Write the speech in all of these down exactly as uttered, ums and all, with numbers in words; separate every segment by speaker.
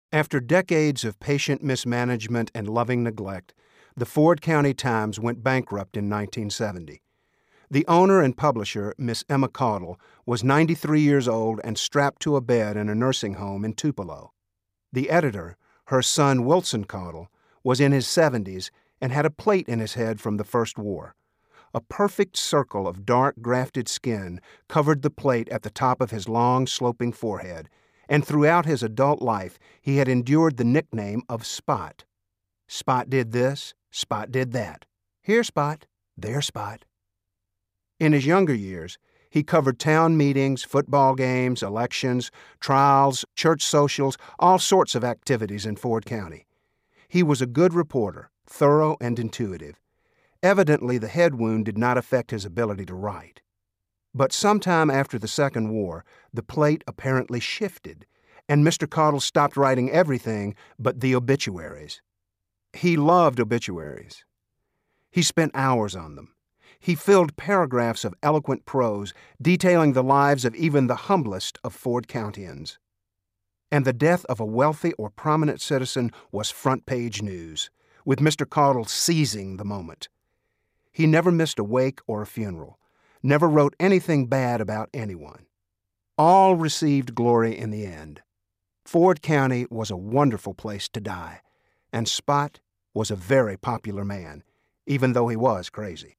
Speaker 1: After decades of patient mismanagement and loving neglect, the Ford County Times went bankrupt in nineteen seventy. The owner and publisher, Miss Emma Caudle, was ninety-three years old and strapped to a bed in a nursing home in Tupelo. The editor, her son Wilson Caudle, was in his seventies and had a plate in his head from the First War. A perfect circle of dark, grafted skin covered the plate at the top of his long, sloping forehead, and throughout his adult life he had endured the nickname of Spot. Spot did this, Spot did that. Here, Spot, there, Spot. In his younger years, he covered town meetings, football games, elections, trials, church socials, all sorts of activities in Ford County. He was a good reporter, thorough and intuitive. Evidently, the head wound did not affect his ability to write. But sometime after the Second War, the plate apparently shifted, and Mister Caudle stopped writing everything but the obituaries. He loved obituaries. He spent hours on them. He filled paragraphs of eloquent prose detailing the lives of even the humblest of Ford Countians. And the death of a wealthy or prominent citizen was front-page news, with Mister Caudle seizing the moment. He never missed a wake or a funeral, never wrote anything bad about anyone. All received glory in the end. Ford County was a wonderful place to die, and Spot was a very popular man, even though he was crazy.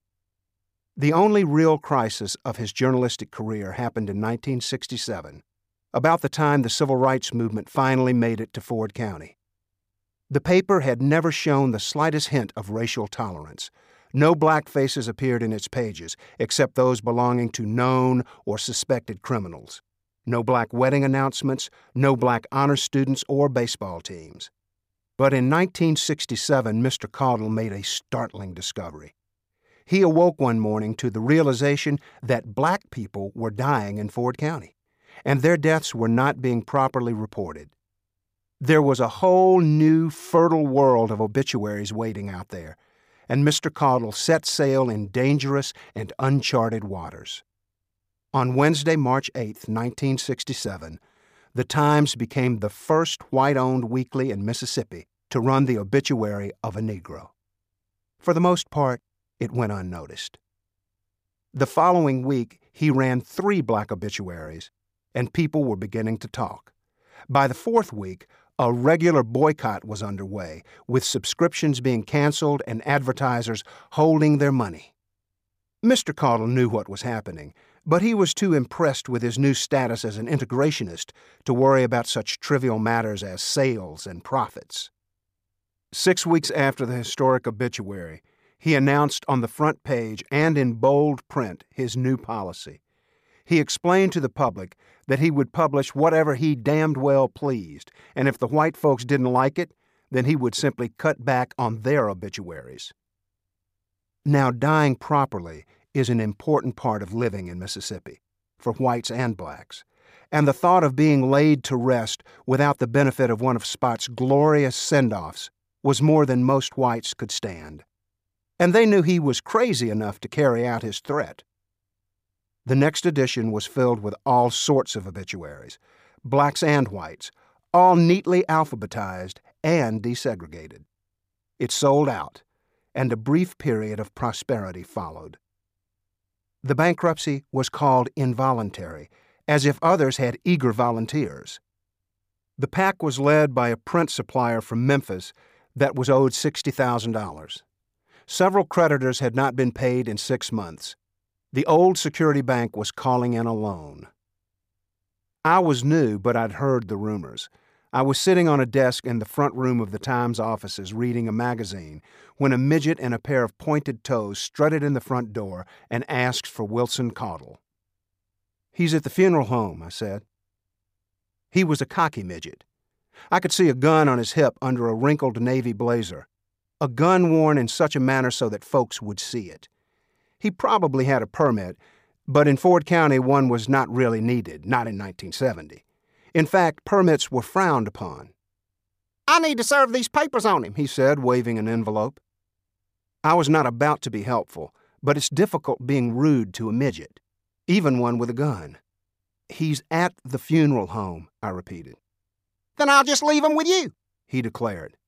Speaker 1: The only real crisis of his journalistic career happened in nineteen sixty-seven, about the time the civil rights movement finally made it to Ford County. The paper had never shown the slightest hint of racial tolerance. No black faces appeared in its pages, except those belonging to known or suspected criminals. No black wedding announcements, no black honor students or baseball teams. But in nineteen sixty-seven, Mister Caudle made a startling discovery. He awoke one morning to the realization that black people were dying in Ford County, and their deaths were not being properly reported. There was a whole new, fertile world of obituaries waiting out there, and Mister Caudle set sail in dangerous and uncharted waters. On Wednesday, March eighth, nineteen sixty-seven, the Times became the first white-owned weekly in Mississippi to run the obituary of a Negro. For the most part, it went unnoticed. The following week, he ran three black obituaries, and people were beginning to talk. By the fourth week, a regular boycott was underway, with subscriptions being canceled and advertisers holding their money. Mister Caudle knew what was happening, but he was too impressed with his new status as an integrationist to worry about such trivial matters as sales and profits. Six weeks after the historic obituary, he announced on the front page and in bold print his new policy. He explained to the public that he would publish whatever he damned well pleased, and if the white folks didn't like it, then he would simply cut back on their obituaries. Now, dying properly is an important part of living in Mississippi, for whites and blacks, and the thought of being laid to rest without the benefit of one of Spot's glorious send-offs was more than most whites could stand. And they knew he was crazy enough to carry out his threat. The next edition was filled with all sorts of obituaries, blacks and whites, all neatly alphabetized and desegregated. It sold out, and a brief period of prosperity followed. The bankruptcy was called involuntary, as if others had eager volunteers. The pack was led by a print supplier from Memphis that was owed sixty thousand dollars. Several creditors had not been paid in six months. The old Security Bank was calling in a loan. I was new, but I'd heard the rumors. I was sitting on a desk in the front room of the Times offices reading a magazine when a midget in a pair of pointed toes strutted in the front door and asked for Wilson Caudle. "He's at the funeral home," I said. He was a cocky midget. I could see a gun on his hip under a wrinkled navy blazer, a gun worn in such a manner so that folks would see it. He probably had a permit, but in Ford County one was not really needed, not in nineteen seventy. In fact, permits were frowned upon. "I need to serve these papers on him," he said, waving an envelope. I was not about to be helpful, but it's difficult being rude to a midget, even one with a gun. "He's at the funeral home," I repeated.
Speaker 2: Then I'll just leave 'em with you,"
Speaker 1: he declared.